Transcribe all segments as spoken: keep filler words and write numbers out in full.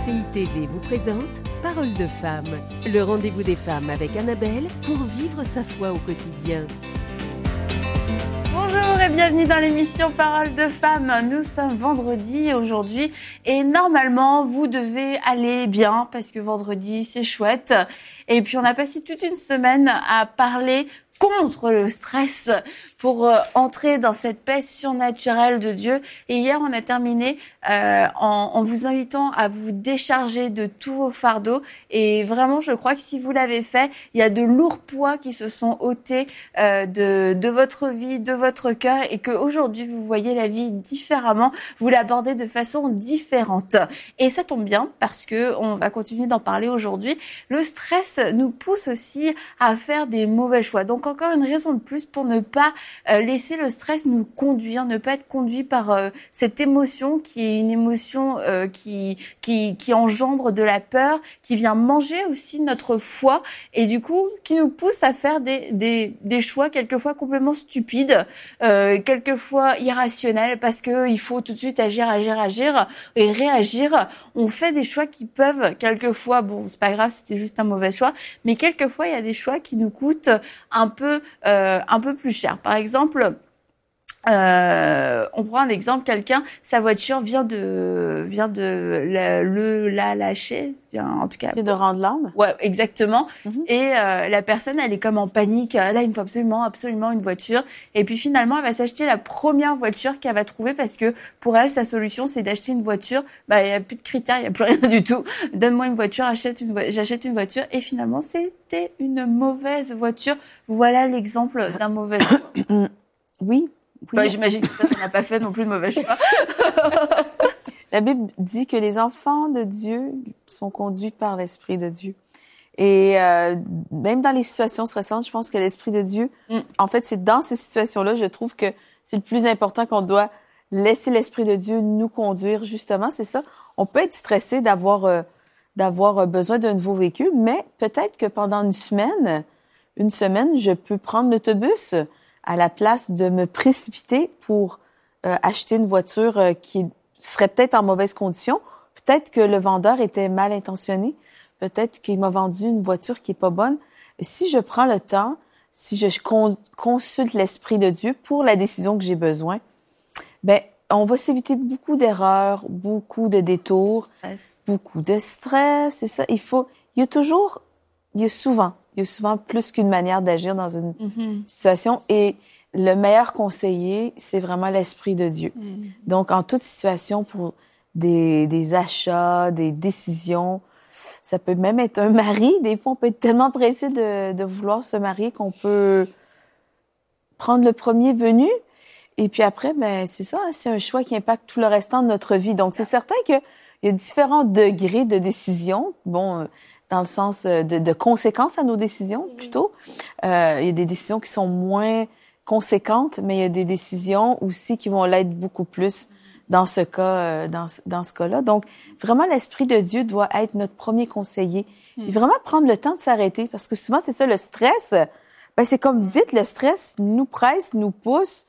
C I T V vous présente Parole de femme, le rendez-vous des femmes avec Annabelle pour vivre sa foi au quotidien. Bonjour et bienvenue dans l'émission Parole de femme. Nous sommes vendredi aujourd'hui et normalement vous devez aller bien parce que vendredi c'est chouette. Et puis on a passé toute une semaine à parler contre le stress pour euh, entrer dans cette paix surnaturelle de Dieu. Et hier, on a terminé euh, en, en vous invitant à vous décharger de tous vos fardeaux. Et vraiment, je crois que si vous l'avez fait, il y a de lourds poids qui se sont ôtés euh, de, de votre vie, de votre cœur, et qu'aujourd'hui, vous voyez la vie différemment, vous l'abordez de façon différente. Et ça tombe bien parce que on va continuer d'en parler aujourd'hui. Le stress nous pousse aussi à faire des mauvais choix. Donc, encore une raison de plus pour ne pas euh, laisser le stress nous conduire, ne pas être conduit par euh, cette émotion qui est une émotion euh, qui, qui qui engendre de la peur, qui vient manger aussi notre foi et du coup qui nous pousse à faire des des des choix quelquefois complètement stupides, euh, quelquefois irrationnels parce que il faut tout de suite agir, agir, agir et réagir. On fait des choix qui peuvent quelquefois, bon c'est pas grave, c'était juste un mauvais choix, mais quelquefois il y a des choix qui nous coûtent un peu euh, un peu plus cher. Par exemple, euh, on prend un exemple, quelqu'un, sa voiture vient de vient de la, le la lâcher, vient en tout cas de rendre l'âme. Ouais, exactement. Mm-hmm. Et euh, la personne, elle est comme en panique. Là, il me faut absolument, absolument une voiture. Et puis finalement, elle va s'acheter la première voiture qu'elle va trouver parce que pour elle, sa solution, c'est d'acheter une voiture. Bah, il y a plus de critères, il y a plus rien du tout. Donne-moi une voiture, achète une, vo- j'achète une voiture. Et finalement, c'était une mauvaise voiture. Voilà l'exemple d'un mauvais choix. Oui. Oui. Bah, j'imagine que ça, ça n'a pas fait non plus de mauvais choix. La Bible dit que les enfants de Dieu sont conduits par l'Esprit de Dieu. Et euh, même dans les situations stressantes, je pense que l'Esprit de Dieu, mm. en fait, c'est dans ces situations-là, je trouve que c'est le plus important qu'on doit laisser l'Esprit de Dieu nous conduire, justement, c'est ça. On peut être stressé d'avoir euh, d'avoir besoin d'un nouveau véhicule, mais peut-être que pendant une semaine, une semaine, je peux prendre l'autobus à la place de me précipiter pour euh, acheter une voiture euh, qui serait peut-être en mauvaise condition. Peut-être que le vendeur était mal intentionné. Peut-être qu'il m'a vendu une voiture qui est pas bonne. Et si je prends le temps, si je con- consulte l'Esprit de Dieu pour la décision que j'ai besoin, ben on va s'éviter beaucoup d'erreurs, beaucoup de détours, Stress. beaucoup de stress. C'est ça. Il faut. Il y a toujours. Il y a souvent. Il y a souvent plus qu'une manière d'agir dans une mm-hmm. situation. Et le meilleur conseiller, c'est vraiment l'Esprit de Dieu. Mm-hmm. Donc, en toute situation, pour des, des achats, des décisions, ça peut même être un mari. Des fois, on peut être tellement pressé de, de vouloir se marier qu'on peut prendre le premier venu. Et puis après, ben c'est ça, c'est un choix qui impacte tout le restant de notre vie. Donc, c'est certain qu'il y a différents degrés de décision. Bon, dans le sens de, de conséquences à nos décisions, plutôt. Euh, il y a des décisions qui sont moins conséquentes, mais il y a des décisions aussi qui vont l'être beaucoup plus dans ce cas, euh, dans, dans ce cas-là. Donc, vraiment, l'Esprit de Dieu doit être notre premier conseiller. Mm. Et vraiment prendre le temps de s'arrêter, parce que souvent, c'est ça, le stress, ben, c'est comme vite, le stress nous presse, nous pousse,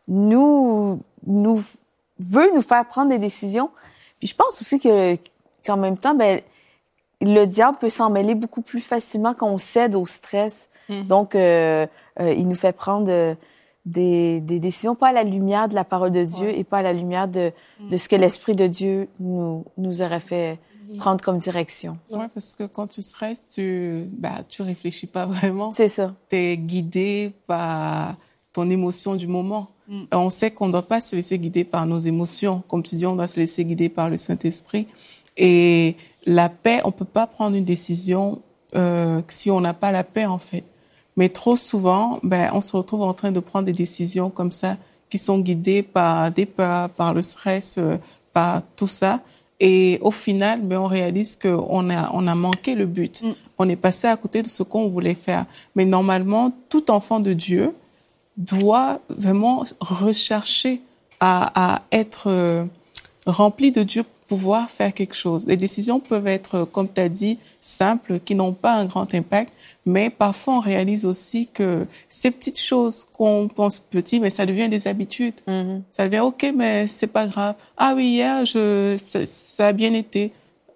nous, nous veut nous faire prendre des décisions. Puis je pense aussi que, qu'en même temps, ben, le diable peut s'en mêler beaucoup plus facilement quand on cède au stress. Mmh. Donc, euh, euh, il nous fait prendre euh, des, des décisions pas à la lumière de la parole de Dieu ouais. et pas à la lumière de, mmh. de ce que l'Esprit de Dieu nous, nous aurait fait mmh. prendre comme direction. Ouais, parce que quand tu stresses, tu, bah, tu réfléchis pas vraiment. C'est ça. T'es guidé par ton émotion du moment. Mmh. Et on sait qu'on ne doit pas se laisser guider par nos émotions. Comme tu dis, on doit se laisser guider par le Saint-Esprit. Et la paix, on peut pas prendre une décision euh, si on n'a pas la paix, en fait. Mais trop souvent, ben, on se retrouve en train de prendre des décisions comme ça qui sont guidées par des peurs, par le stress, euh, par tout ça. Et au final, ben, on réalise qu'on a, on a manqué le but. Mm. On est passé à côté de ce qu'on voulait faire. Mais normalement, tout enfant de Dieu doit vraiment rechercher à, à être euh, rempli de Dieu, pouvoir faire quelque chose. Les décisions peuvent être, comme tu as dit, simples, qui n'ont pas un grand impact, mais parfois on réalise aussi que ces petites choses qu'on pense petites, mais ça devient des habitudes. Mm-hmm. Ça devient OK, mais c'est pas grave. Ah oui, hier, je, ça, ça a bien été.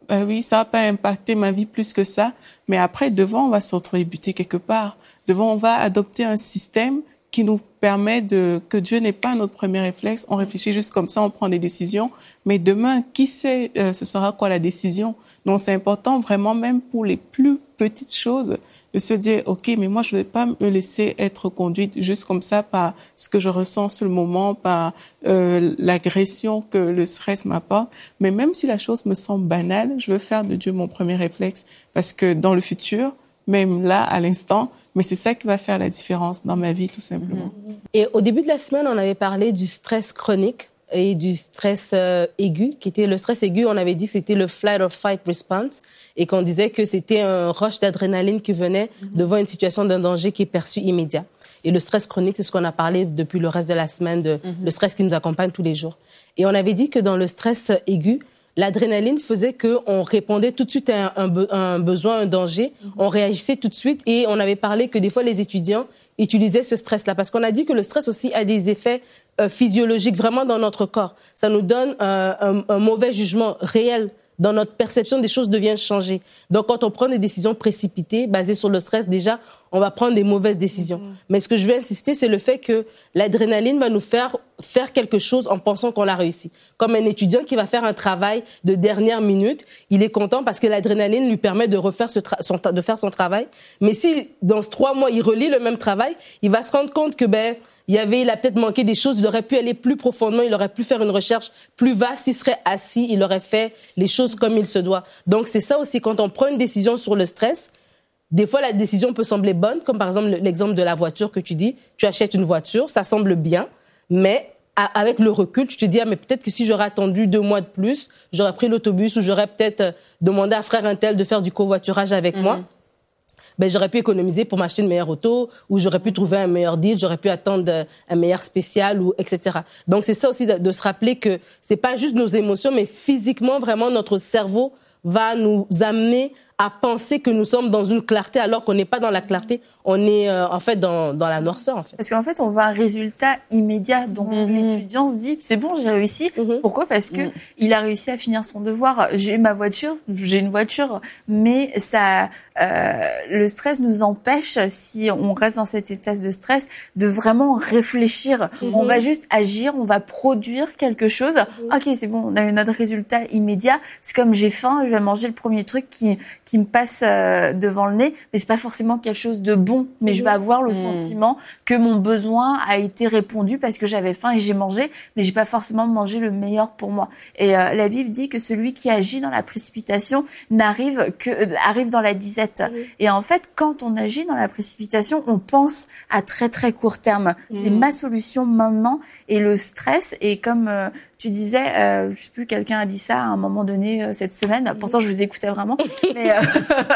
euh, oui, ça va pas impacter ma vie plus que ça. Mais après, devant, on va se retrouver buté quelque part. Devant, on va adopter un système qui nous permet de, que Dieu n'est pas notre premier réflexe. On réfléchit juste comme ça, on prend des décisions. Mais demain, qui sait, euh, ce sera quoi la décision? Donc, c'est important vraiment, même pour les plus petites choses, de se dire, OK, mais moi, je ne vais pas me laisser être conduite juste comme ça par ce que je ressens sur le moment, par euh, l'agression que le stress m'apporte. Mais même si la chose me semble banale, je veux faire de Dieu mon premier réflexe. Parce que dans le futur, même là, à l'instant, mais c'est ça qui va faire la différence dans ma vie, tout simplement. Et au début de la semaine, on avait parlé du stress chronique et du stress euh, aigu, qui était le stress aigu. On avait dit que c'était le flight or fight response et qu'on disait que c'était un rush d'adrénaline qui venait mm-hmm. devant une situation d'un danger qui est perçu immédiat. Et le stress chronique, c'est ce qu'on a parlé depuis le reste de la semaine, de, mm-hmm. le stress qui nous accompagne tous les jours. Et on avait dit que dans le stress aigu, l'adrénaline faisait qu'on répondait tout de suite à un, un, un besoin, un danger. Mm-hmm. On réagissait tout de suite et on avait parlé que des fois, les étudiants utilisaient ce stress-là. Parce qu'on a dit que le stress aussi a des effets euh, physiologiques vraiment dans notre corps. Ça nous donne euh, un, un mauvais jugement réel. Dans notre perception des choses devient changée. Donc, quand on prend des décisions précipitées, basées sur le stress, déjà, on va prendre des mauvaises décisions. Mm-hmm. Mais ce que je veux insister, c'est le fait que l'adrénaline va nous faire faire quelque chose en pensant qu'on l'a réussi. Comme un étudiant qui va faire un travail de dernière minute, il est content parce que l'adrénaline lui permet de refaire ce tra- son, de faire son travail. Mais si, dans ce trois mois, il relit le même travail, il va se rendre compte que, ben, il y avait, il a peut-être manqué des choses, il aurait pu aller plus profondément, il aurait pu faire une recherche plus vaste, s'il serait assis, il aurait fait les choses comme il se doit. Donc, c'est ça aussi, quand on prend une décision sur le stress, des fois, la décision peut sembler bonne, comme par exemple l'exemple de la voiture que tu dis. Tu achètes une voiture, ça semble bien, mais avec le recul, tu te dis, ah, mais peut-être que si j'aurais attendu deux mois de plus, j'aurais pris l'autobus ou j'aurais peut-être demandé à frère un tel de faire du covoiturage avec mm-hmm. moi. Ben, j'aurais pu économiser pour m'acheter une meilleure auto, ou j'aurais pu trouver un meilleur deal, j'aurais pu attendre un meilleur spécial, ou et cetera. Donc, c'est ça aussi de, de se rappeler que c'est pas juste nos émotions, mais physiquement, vraiment, notre cerveau va nous amener à penser que nous sommes dans une clarté alors qu'on n'est pas dans la clarté, on est euh, en fait dans, dans la noirceur en fait. Parce qu'en fait on voit un résultat immédiat, donc mmh. l'étudiant se dit c'est bon, j'ai réussi. Mmh. Pourquoi ? Parce que mmh. il a réussi à finir son devoir. J'ai ma voiture, j'ai une voiture, mais ça, euh, le stress nous empêche, si on reste dans cet état de stress, de vraiment réfléchir. Mmh. On va juste agir, on va produire quelque chose. Mmh. Ok, c'est bon, on a eu notre résultat immédiat. C'est comme j'ai faim, je vais manger le premier truc qui qui me passe euh, devant le nez, mais c'est pas forcément quelque chose de bon, mais mmh. je vais avoir le mmh. sentiment que mon besoin a été répondu parce que j'avais faim et j'ai mangé, mais j'ai pas forcément mangé le meilleur pour moi. Et euh, la Bible dit que celui qui agit dans la précipitation n'arrive que euh, arrive dans la disette. Mmh. Et en fait, quand on agit dans la précipitation, on pense à très très court terme. Mmh. C'est ma solution maintenant, et le stress est comme euh, tu disais, euh, je sais plus, quelqu'un a dit ça à un moment donné euh, cette semaine. Pourtant, je vous écoutais vraiment. Mais euh,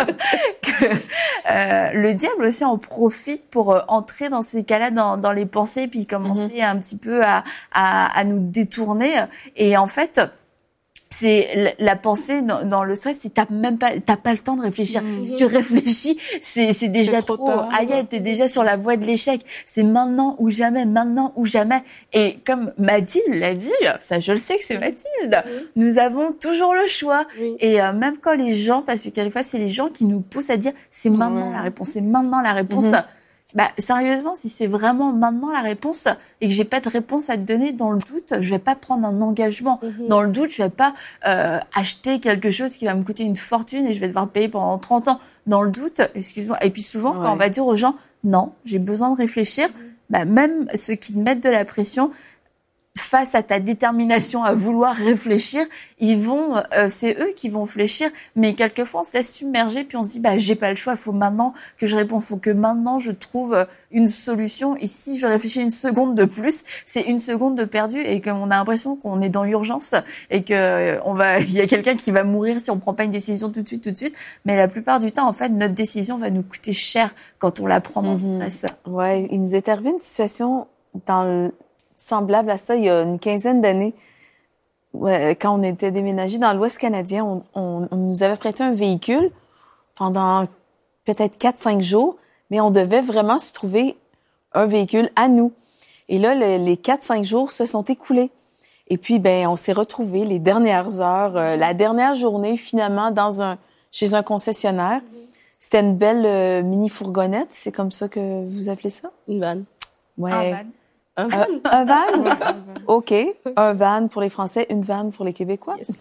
que euh, le diable aussi en profite pour euh, entrer dans ces cas-là, dans, dans les pensées, puis commencer mm-hmm. un petit peu à, à, à nous détourner. Et en fait, c'est la pensée dans, dans le stress, c'est t'as même pas, t'as pas le temps de réfléchir. Mmh. Si tu réfléchis, c'est, c'est déjà c'est trop, trop aïe, t'es déjà sur la voie de l'échec. C'est maintenant ou jamais, maintenant ou jamais. Et comme Mathilde l'a dit, ça je le sais que c'est Mathilde, mmh. nous avons toujours le choix. Mmh. Et euh, même quand les gens, parce que quelquefois c'est les gens qui nous poussent à dire c'est maintenant mmh. la réponse, c'est maintenant la réponse. Mmh. Bah, sérieusement, si c'est vraiment maintenant la réponse et que j'ai pas de réponse à te donner, dans le doute, je vais pas prendre un engagement. Mm-hmm. Dans le doute, je vais pas euh, acheter quelque chose qui va me coûter une fortune et je vais devoir payer pendant trente ans. Dans le doute, excuse-moi. Et puis souvent, ouais. quand on va dire aux gens, non, j'ai besoin de réfléchir, mm-hmm. bah, même ceux qui te mettent de la pression, face à ta détermination à vouloir réfléchir, ils vont, euh, c'est eux qui vont fléchir. Mais quelquefois, on se laisse submerger, puis on se dit, bah, j'ai pas le choix. Il faut maintenant que je réponde. Il faut que maintenant je trouve une solution. Et si je réfléchis une seconde de plus, c'est une seconde de perdu. Et comme on a l'impression qu'on est dans l'urgence et que on va, il y a quelqu'un qui va mourir si on prend pas une décision tout de suite, tout de suite. Mais la plupart du temps, en fait, notre décision va nous coûter cher quand on la prend dans mm-hmm. le stress. Ouais, il nous est arrivé une situation dans le semblable à ça il y a une quinzaine d'années, ouais, quand on était déménagé dans l'Ouest canadien, on, on, on nous avait prêté un véhicule pendant peut-être quatre cinq jours, mais on devait vraiment se trouver un véhicule à nous. Et là, le, les quatre cinq jours se sont écoulés. Et puis, ben, on s'est retrouvés les dernières heures, euh, la dernière journée, finalement, dans un, chez un concessionnaire. C'était une belle euh, mini fourgonnette. C'est comme ça que vous appelez ça? Une van. Ouais. Un van. Un van? Euh, un van? OK. Un van pour les Français, une vanne pour les Québécois. Yes.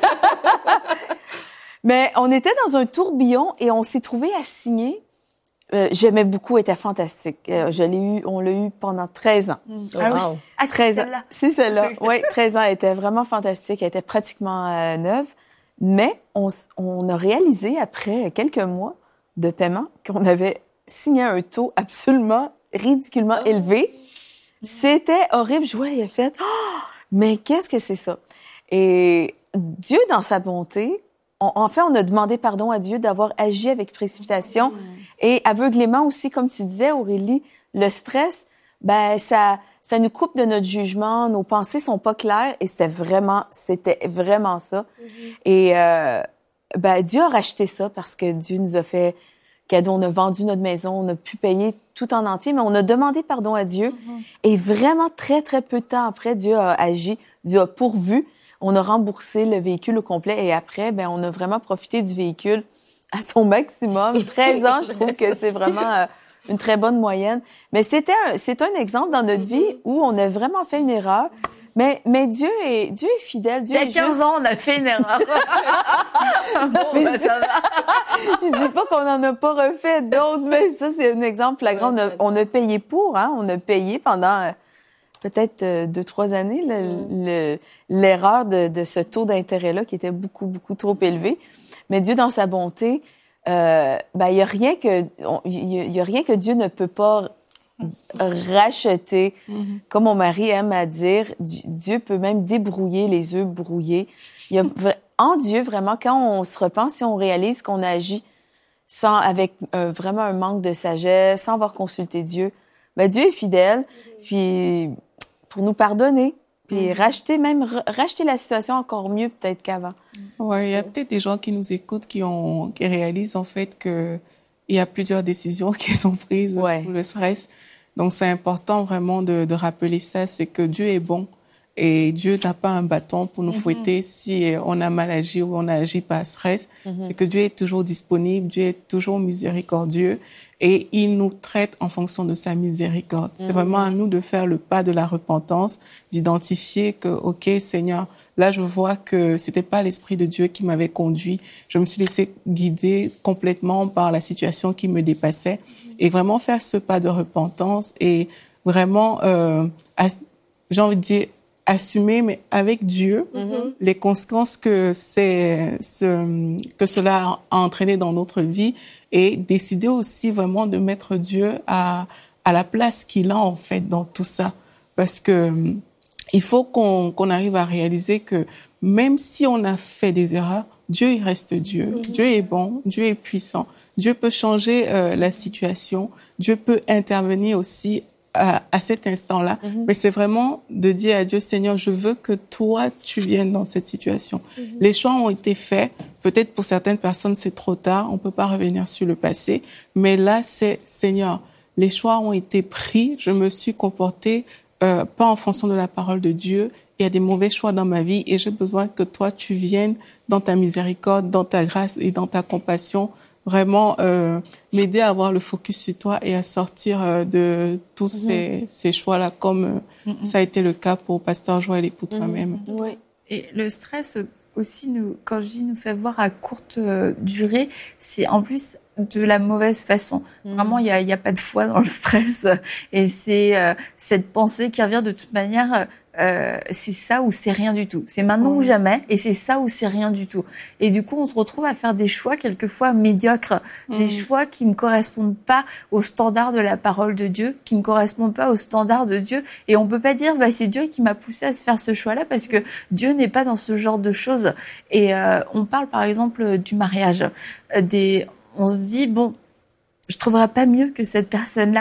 Mais on était dans un tourbillon et on s'est trouvé à signer. Euh, j'aimais beaucoup, elle était fantastique. Euh, je l'ai eu, on l'a eu pendant treize ans. Mm. Oh, Ah oui. wow. Ah, c'est treize ans. celle-là. C'est celle-là. Oui, treize ans. Elle était vraiment fantastique. Elle était pratiquement euh, neuve. Mais on, s- on a réalisé, après quelques mois de paiement, qu'on avait signé un taux absolument ridiculement Oh. élevé. C'était horrible. Je vois, il a fait « Oh, mais qu'est-ce que c'est ça? » Et Dieu, dans sa bonté, on- en fait, on a demandé pardon à Dieu d'avoir agi avec précipitation et aveuglément aussi, comme tu disais, Aurélie, le stress, ben ça, ça nous coupe de notre jugement, nos pensées sont pas claires et c'était vraiment, c'était vraiment ça. Et euh, ben Dieu a racheté ça parce que Dieu nous a fait cadeau, on a vendu notre maison, on a pu payer tout en entier, mais on a demandé pardon à Dieu. Et vraiment très très peu de temps après, Dieu a agi, Dieu a pourvu. On a remboursé le véhicule au complet et après, ben on a vraiment profité du véhicule à son maximum. treize ans, je trouve que c'est vraiment euh, une très bonne moyenne. Mais c'était un, c'est un exemple dans notre vie où on a vraiment fait une erreur. Mais, mais Dieu est, Dieu est fidèle. Dieu Il y a est quinze juste. ans, on a fait une erreur. Bon, Mais bah, je- ça va. Je dis pas qu'on en a pas refait d'autres, mais ça, c'est un exemple flagrant. On a, on a payé pour, hein. On a payé pendant euh, peut-être euh, deux, trois années le- le- l'erreur de, de ce taux d'intérêt-là qui était beaucoup, beaucoup trop élevé. Mais Dieu, dans sa bonté, euh, ben, il y a rien que, on- il y, a- il y a rien que Dieu ne peut pas racheter. Mhm. Comme mon mari aime à dire, Di- Dieu peut même débrouiller les œufs brouillés. Il y a vra- en Dieu, vraiment, quand on se repense, si on réalise qu'on agit sans, avec un- vraiment un manque de sagesse, sans avoir consulté Dieu, ben Dieu est fidèle, puis pour nous pardonner, puis racheter même, ra- racheter la situation encore mieux peut-être qu'avant. Ouais, il y a peut-être des gens qui nous écoutent qui ont, qui réalisent en fait que il y a plusieurs décisions qui sont prises Ouais. sous le stress. Donc c'est important vraiment de, de rappeler ça, c'est que Dieu est bon et Dieu n'a pas un bâton pour nous fouetter si on a mal agi ou on a agi par stress. C'est que Dieu est toujours disponible, Dieu est toujours miséricordieux et il nous traite en fonction de sa miséricorde. C'est vraiment à nous de faire le pas de la repentance, d'identifier que, OK, Seigneur, là, je vois que c'était pas l'Esprit de Dieu qui m'avait conduit. Je me suis laissé guider complètement par la situation qui me dépassait et vraiment faire ce pas de repentance et vraiment, euh, as- j'ai envie de dire, assumer, mais avec Dieu, les conséquences que c'est, ce, que cela a entraîné dans notre vie et décider aussi vraiment de mettre Dieu à, à la place qu'il a en fait dans tout ça. Parce que il faut qu'on, qu'on arrive à réaliser que même si on a fait des erreurs, Dieu, il reste Dieu. Mm-hmm. Dieu est bon, Dieu est puissant. Dieu peut changer euh, la situation. Dieu peut intervenir aussi à, à cet instant-là. Mm-hmm. Mais c'est vraiment de dire à Dieu, Seigneur, je veux que toi, tu viennes dans cette situation. Mm-hmm. Les choix ont été faits. Peut-être pour certaines personnes, c'est trop tard. On peut pas revenir sur le passé. Mais là, c'est, Seigneur, les choix ont été pris. Je me suis comportée euh, pas en fonction de la parole de Dieu. Il y a des mauvais choix dans ma vie et j'ai besoin que toi, tu viennes dans ta miséricorde, dans ta grâce et dans ta compassion, vraiment euh, m'aider à avoir le focus sur toi et à sortir euh, de tous mm-hmm. ces, ces choix-là, comme euh, mm-hmm. ça a été le cas pour Pasteur Joël et pour mm-hmm. toi-même. Oui. Et le stress aussi, nous, quand je dis nous fait voir à courte euh, durée, c'est en plus de la mauvaise façon. Mmh. Vraiment, il y a, il y a pas de foi dans le stress. Et c'est euh, cette pensée qui revient de toute manière, euh, c'est ça ou c'est rien du tout. C'est maintenant mmh. ou jamais, et c'est ça ou c'est rien du tout. Et du coup, on se retrouve à faire des choix quelquefois médiocres, mmh. des choix qui ne correspondent pas aux standards de la parole de Dieu, qui ne correspondent pas aux standards de Dieu. Et on peut pas dire, bah, c'est Dieu qui m'a poussé à se faire ce choix-là, parce que Dieu n'est pas dans ce genre de choses. Et euh, on parle par exemple du mariage, euh, des on se dit, bon, je trouverais pas mieux que cette personne-là.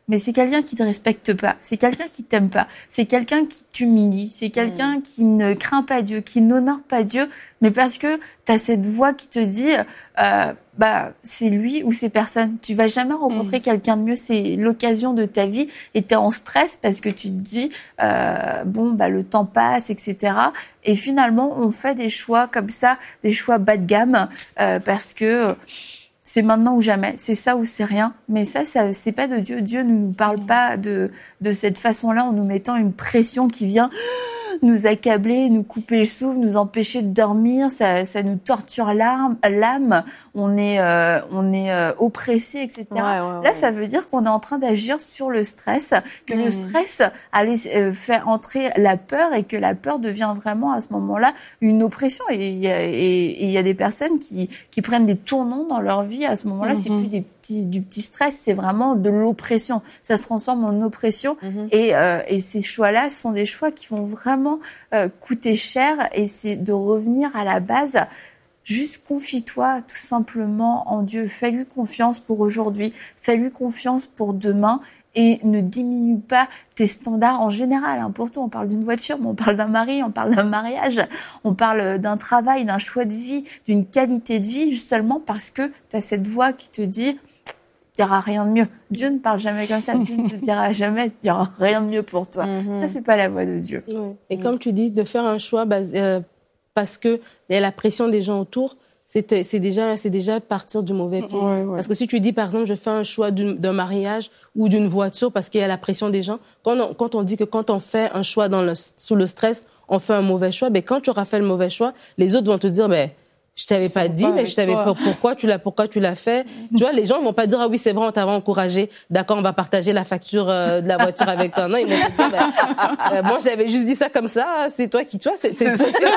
mais c'est quelqu'un qui te respecte pas, c'est quelqu'un qui t'aime pas, c'est quelqu'un qui t'humilie, c'est quelqu'un mmh. qui ne craint pas Dieu, qui n'honore pas Dieu, mais parce que t'as cette voix qui te dit, euh, bah c'est lui ou c'est personne. Tu vas jamais rencontrer mmh. quelqu'un de mieux. C'est l'occasion de ta vie et t'es en stress parce que tu te dis, euh, bon bah le temps passe, et cetera. Et finalement, on fait des choix comme ça, des choix bas de gamme, euh, parce que c'est maintenant ou jamais, c'est ça ou c'est rien. Mais ça, ça c'est pas de Dieu. Dieu ne nous parle pas de de cette façon-là en nous mettant une pression qui vient nous accabler, nous couper le souffle, nous empêcher de dormir. Ça, ça nous torture l'âme. l'âme. On est, euh, on est euh, oppressé, et cetera. Ouais, ouais, Là, ouais. ça veut dire qu'on est en train d'agir sur le stress, que mmh. le stress allait euh, faire entrer la peur et que la peur devient vraiment à ce moment-là une oppression. Et il y a, et, il y a des personnes qui qui prennent des tournants dans leur vie. À ce moment-là, mmh. c'est plus des petits, du petit stress, c'est vraiment de l'oppression. Ça se transforme en oppression. Mmh. Et, euh, et ces choix-là sont des choix qui vont vraiment Euh, coûter cher, et c'est de revenir à la base. Juste confie-toi tout simplement en Dieu. Fais-lui confiance pour aujourd'hui. Fais-lui confiance pour demain. Et ne diminue pas tes standards en général. Hein. Pour tout, on parle d'une voiture, mais on parle d'un mari, on parle d'un mariage, on parle d'un travail, d'un choix de vie, d'une qualité de vie, juste seulement parce que tu as cette voix qui te dit il n'y aura rien de mieux. Dieu ne parle jamais comme ça. Dieu ne te dira jamais il n'y aura rien de mieux pour toi. Mm-hmm. Ça, c'est pas la voix de Dieu. Ouais. Et mm. comme tu dis, de faire un choix basé, euh, parce que il y a la pression des gens autour, c'est, c'est, déjà, c'est déjà partir du mauvais pied. Ouais, ouais. Parce que si tu dis, par exemple, je fais un choix d'une, d'un mariage ou d'une voiture parce qu'il y a la pression des gens, quand on, quand on dit que quand on fait un choix dans le, sous le stress, on fait un mauvais choix, ben, quand tu auras fait le mauvais choix, les autres vont te dire, ben, je t'avais pas dit, mais je savais pas pourquoi tu l'as, pourquoi tu l'as fait. Tu vois, les gens vont pas dire, ah oui, c'est vrai, on t'avait encouragé. D'accord, on va partager la facture euh, de la voiture avec toi. Non, ils vont te dire, ben, euh, moi, j'avais juste dit ça comme ça. C'est toi qui, tu vois, c'est, c'est, c'est, c'est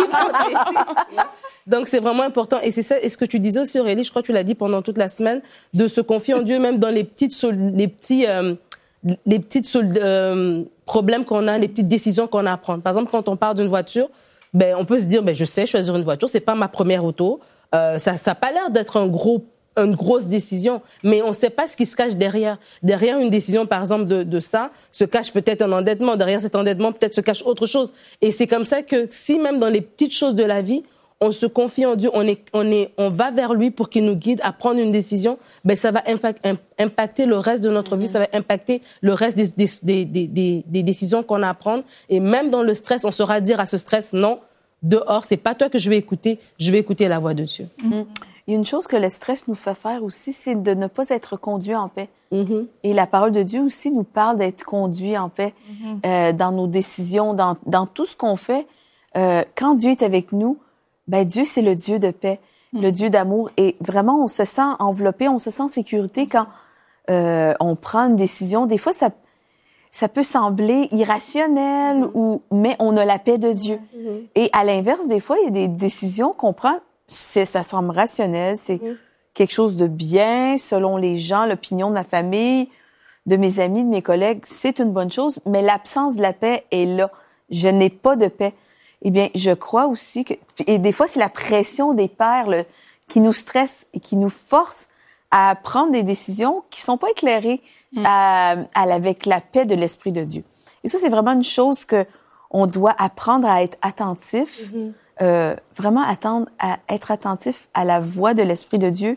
donc, c'est vraiment important. Et c'est ça, et ce que tu disais aussi, Aurélie, je crois que tu l'as dit pendant toute la semaine, de se confier en Dieu, même dans les petites, les petits, euh, les petites euh, problèmes qu'on a, les petites décisions qu'on a à prendre. Par exemple, quand on part d'une voiture, ben, on peut se dire, ben, je sais choisir une voiture, c'est pas ma première auto. Euh, ça, ça a pas l'air d'être un gros, une grosse décision, mais on sait pas ce qui se cache derrière. Derrière une décision, par exemple, de, de ça, se cache peut-être un endettement. Derrière cet endettement, peut-être se cache autre chose. Et c'est comme ça que si même dans les petites choses de la vie, on se confie en Dieu, on est, on est, on va vers lui pour qu'il nous guide à prendre une décision, ben, ça va impact, impacter le reste de notre vie, ça va impacter le reste des, des, des, des, des décisions qu'on a à prendre. Et même dans le stress, on saura dire à ce stress, non, dehors, c'est pas toi que je vais écouter, je vais écouter la voix de Dieu. Mm-hmm. Il y a une chose que le stress nous fait faire aussi, c'est de ne pas être conduit en paix. Mm-hmm. Et la parole de Dieu aussi nous parle d'être conduit en paix mm-hmm. euh, dans nos décisions, dans, dans tout ce qu'on fait. Euh, quand Dieu est avec nous, ben Dieu, c'est le Dieu de paix, mm. le Dieu d'amour. Et vraiment, on se sent enveloppé, on se sent en sécurité quand euh, on prend une décision. Des fois, ça, ça peut sembler irrationnel, mm. ou, mais on a la paix de Dieu. Mm. Et à l'inverse, des fois, il y a des décisions qu'on prend, c'est, ça semble rationnel, c'est mm. quelque chose de bien, selon les gens, l'opinion de ma famille, de mes amis, de mes collègues, c'est une bonne chose, mais l'absence de la paix est là. Je n'ai pas de paix. Eh bien, je crois aussi que... Et des fois, c'est la pression des pères là, qui nous stresse et qui nous force à prendre des décisions qui sont pas éclairées mm. à, à, avec la paix de l'Esprit de Dieu. Et ça, c'est vraiment une chose que on doit apprendre à être attentif, mm-hmm. euh, vraiment attendre à être attentif à la voix de l'Esprit de Dieu,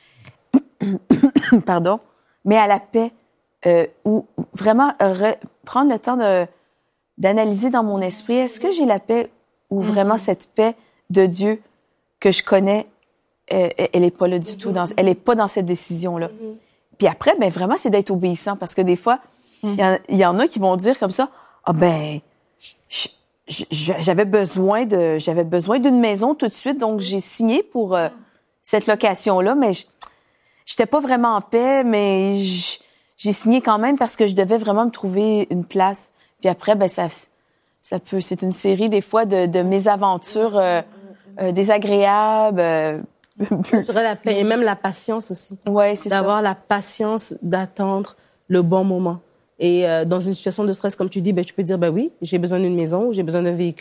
pardon, mais à la paix, euh, ou vraiment re, prendre le temps de d'analyser dans mon esprit, est-ce que j'ai la paix ou vraiment mm-hmm. cette paix de Dieu que je connais, euh, elle est pas là du mm-hmm. tout, dans, elle est pas dans cette décision-là. Mm-hmm. Puis après, ben vraiment, c'est d'être obéissant, parce que des fois, il mm-hmm. y, y en a qui vont dire comme ça, ah ben, je, je, j'avais besoin de, j'avais besoin d'une maison tout de suite, donc j'ai signé pour euh, cette location-là, mais je, j'étais pas vraiment en paix, mais je, j'ai signé quand même parce que je devais vraiment me trouver une place. Puis après, ben ça, ça peut, c'est une série des fois de, de mésaventures euh, euh, désagréables. Euh, Je dirais la paix et même la patience aussi. Ouais, c'est ça. D'avoir la patience d'attendre le bon moment. Et euh, dans une situation de stress, comme tu dis, ben tu peux dire, ben oui, j'ai besoin d'une maison ou j'ai besoin d'un véhicule.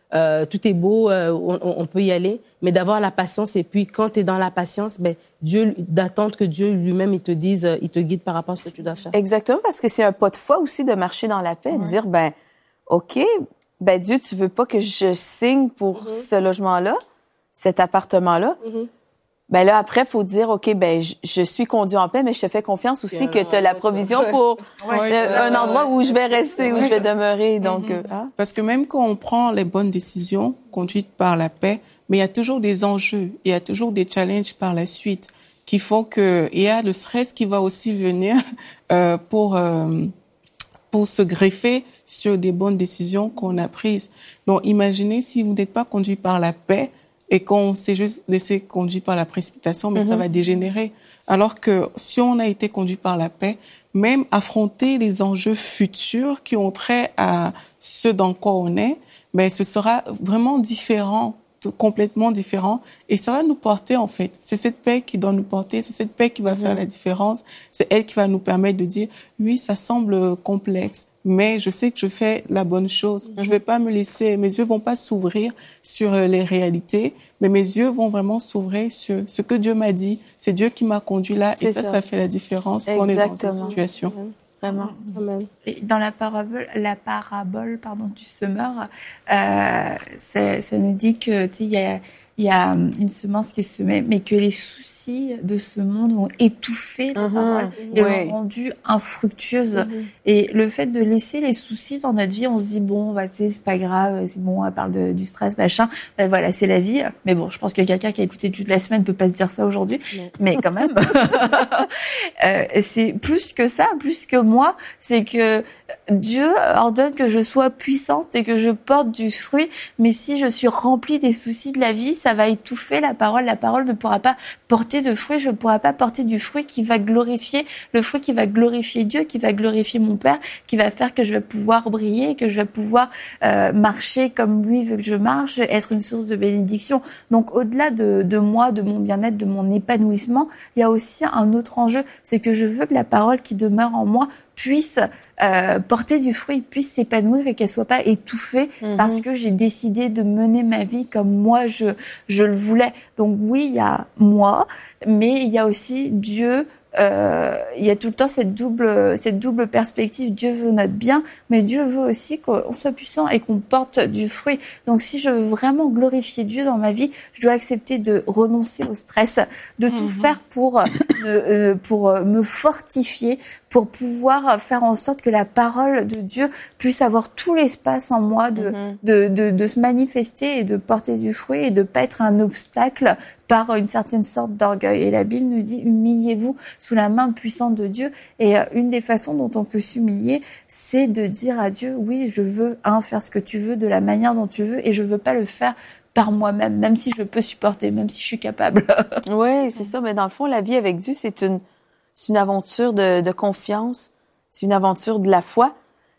euh, tout est beau, euh, on, on peut y aller, mais d'avoir la patience. Et puis, quand tu es dans la patience, ben, Dieu, d'attendre que Dieu lui-même, il te dise, il te guide par rapport à ce que tu dois faire. Exactement, parce que c'est un pas de foi aussi de marcher dans la paix, ouais. de dire, ben, OK, ben, Dieu, tu veux pas que je signe pour mm-hmm. ce logement-là, cet appartement-là. Mm-hmm. Ben là, après, il faut dire, OK, ben je, je suis conduit en paix, mais je te fais confiance aussi que tu as la provision pour ouais, euh, un endroit où je vais rester, où je vais demeurer. Donc, euh, hein? Parce que même quand on prend les bonnes décisions conduites par la paix, mais il y a toujours des enjeux, il y a toujours des challenges par la suite qui font que il y a le stress qui va aussi venir euh, pour euh, pour se greffer sur des bonnes décisions qu'on a prises. Donc, imaginez si vous n'êtes pas conduit par la paix, et qu'on s'est juste laissé conduire par la précipitation, mais mm-hmm. ça va dégénérer. Alors que si on a été conduit par la paix, même affronter les enjeux futurs qui ont trait à ce dans quoi on est, ben ce sera vraiment différent, complètement différent, et ça va nous porter en fait. C'est cette paix qui doit nous porter, c'est cette paix qui va mm-hmm. faire la différence. C'est elle qui va nous permettre de dire oui, ça semble complexe, mais je sais que je fais la bonne chose. Mm-hmm. Je vais pas me laisser, mes yeux vont pas s'ouvrir sur les réalités, mais mes yeux vont vraiment s'ouvrir sur ce que Dieu m'a dit. C'est Dieu qui m'a conduit là, c'est et ça, ça, ça fait la différence quand on est dans cette situation. Vraiment. Amen. Et dans la parabole, la parabole, pardon, du semeur, euh, ça, ça nous dit que, tu sais, il y a, il y a une semence qui est semée, mais que les soucis de ce monde ont étouffé la mm-hmm. parole et oui. l'ont rendue infructueuse. Mm-hmm. Et le fait de laisser les soucis dans notre vie, on se dit bon, bah, tu sais, c'est pas grave, c'est bon, on parle de, du stress, machin. Ben voilà, c'est la vie. Mais bon, je pense que quelqu'un qui a écouté toute la semaine peut pas se dire ça aujourd'hui, non. mais quand même. euh, c'est plus que ça, plus que moi, c'est que Dieu ordonne que je sois puissante et que je porte du fruit, mais si je suis remplie des soucis de la vie, ça va étouffer la parole. La parole ne pourra pas porter de fruit, je ne pourrai pas porter du fruit qui va glorifier, le fruit qui va glorifier Dieu, qui va glorifier mon Père, qui va faire que je vais pouvoir briller, que je vais pouvoir euh, marcher comme lui veut que je marche, être une source de bénédiction. Donc au-delà de, de moi, de mon bien-être, de mon épanouissement, il y a aussi un autre enjeu, c'est que je veux que la parole qui demeure en moi puisse euh, porter du fruit, puisse s'épanouir et qu'elle soit pas étouffée mmh. parce que j'ai décidé de mener ma vie comme moi je je le voulais. Donc oui, il y a moi, mais il y a aussi Dieu. Euh, il y a tout le temps cette double cette double perspective. Dieu veut notre bien, mais Dieu veut aussi qu'on soit puissant et qu'on porte du fruit. Donc si je veux vraiment glorifier Dieu dans ma vie, je dois accepter de renoncer au stress, de tout mmh. faire pour euh, pour me fortifier, pour pouvoir faire en sorte que la parole de Dieu puisse avoir tout l'espace en moi de, mmh. de, de, de se manifester et de porter du fruit et de pas être un obstacle par une certaine sorte d'orgueil. Et la Bible nous dit, humiliez-vous sous la main puissante de Dieu. Et une des façons dont on peut s'humilier, c'est de dire à Dieu, oui, je veux, hein, faire ce que tu veux de la manière dont tu veux et je veux pas le faire par moi-même, même si je peux supporter, même si je suis capable. Oui, c'est ça. Mais dans le fond, la vie avec Dieu, c'est une, c'est une aventure de, de confiance. C'est une aventure de la foi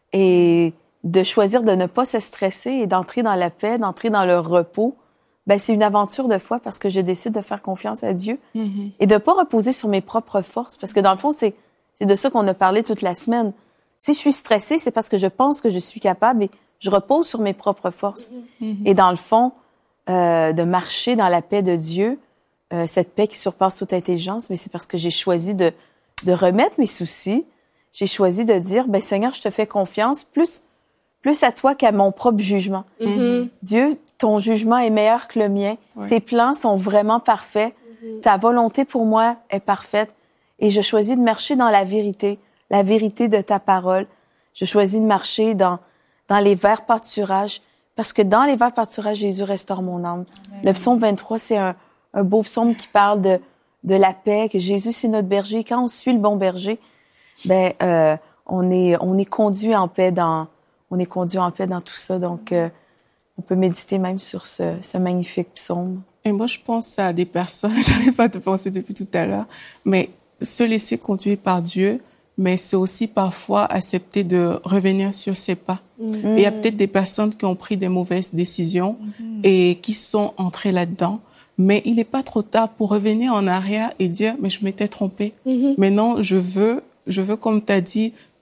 et de choisir de ne pas se stresser et d'entrer dans la paix, d'entrer dans le repos. Ben, c'est une aventure de foi parce que je décide de faire confiance à Dieu mm-hmm. et de pas reposer sur mes propres forces parce que dans le fond, c'est, c'est de ça qu'on a parlé toute la semaine. Si je suis stressée, c'est parce que je pense que je suis capable et je repose sur mes propres forces. Mm-hmm. Et dans le fond, euh, de marcher dans la paix de Dieu, euh, cette paix qui surpasse toute intelligence, mais c'est parce que j'ai choisi de, de remettre mes soucis. J'ai choisi de dire, ben Seigneur, je te fais confiance, plus plus à toi qu'à mon propre jugement. Mm-hmm. Dieu, ton jugement est meilleur que le mien. Oui. Tes plans sont vraiment parfaits. Mm-hmm. Ta volonté pour moi est parfaite. Et je choisis de marcher dans la vérité, la vérité de ta parole. Je choisis de marcher dans, dans les verts pâturages, parce que dans les verts pâturages, Jésus restaure mon âme. Amen. Le psaume vingt-trois, c'est un, un beau psaume qui parle de, de la paix, que Jésus, c'est notre berger. Quand on suit le bon berger, ben, euh, on est, on est conduit en paix dans, on est conduit en paix dans tout ça. Donc, euh, on peut méditer même sur ce, ce magnifique psaume. Et moi, je pense à des personnes, j'arrive pas à te penser depuis tout à l'heure, mais se laisser conduire par Dieu, mais c'est aussi parfois accepter de revenir sur ses pas. Mmh. Et il y a peut-être des personnes qui ont pris des mauvaises décisions mmh. et qui sont entrées là-dedans. Mais il n'est pas trop tard pour revenir en arrière et dire, mais je m'étais trompée. Mmh. Maintenant, je veux, je veux, comme tu as dit,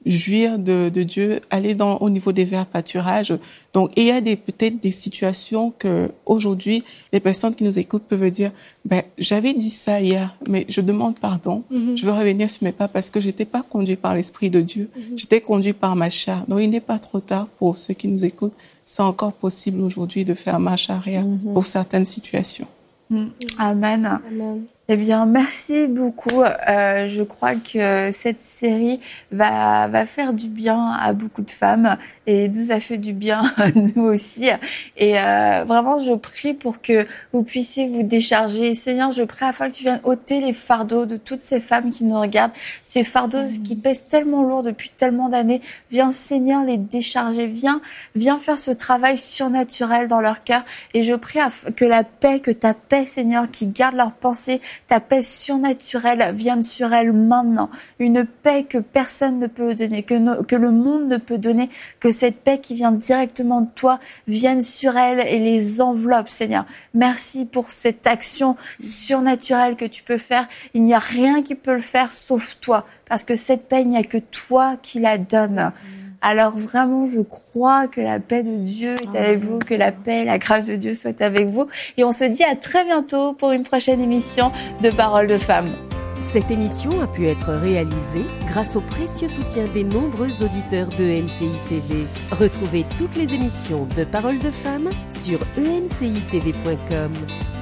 jouir de, de Dieu, aller dans au niveau des verts pâturages. Donc, il y a des peut-être des situations que aujourd'hui les personnes qui nous écoutent peuvent dire, ben j'avais dit ça hier, mais je demande pardon. Mm-hmm. Je veux revenir sur mes pas parce que j'étais pas conduit par l'Esprit de Dieu, mm-hmm. j'étais conduit par ma chair. Donc, il n'est pas trop tard pour ceux qui nous écoutent. C'est encore possible aujourd'hui de faire marche arrière mm-hmm. pour certaines situations. Mm. Amen. Amen. Eh bien, merci beaucoup. Euh, je crois que cette série va va faire du bien à beaucoup de femmes et nous a fait du bien nous aussi. Et euh, vraiment, je prie pour que vous puissiez vous décharger. Seigneur, je prie afin que tu viennes ôter les fardeaux de toutes ces femmes qui nous regardent, ces fardeaux mmh. qui pèsent tellement lourd depuis tellement d'années. Viens, Seigneur, les décharger. Viens, viens faire ce travail surnaturel dans leur cœur. Et je prie que la paix, que ta paix, Seigneur, qui garde leurs pensées, ta paix surnaturelle vienne sur elles maintenant. Une paix que personne ne peut donner, que, no, que le monde ne peut donner, que cette paix qui vient directement de toi vienne sur elles et les enveloppe, Seigneur. Merci pour cette action surnaturelle que tu peux faire. Il n'y a rien qui peut le faire sauf toi, parce que cette paix, il n'y a que toi qui la donne. Alors vraiment, je crois que la paix de Dieu est avec vous, que la paix et la grâce de Dieu soient avec vous. Et on se dit à très bientôt pour une prochaine émission de Paroles de Femmes. Cette émission a pu être réalisée grâce au précieux soutien des nombreux auditeurs de E M C I T V. Retrouvez toutes les émissions de Paroles de Femmes sur e m c i t v point com.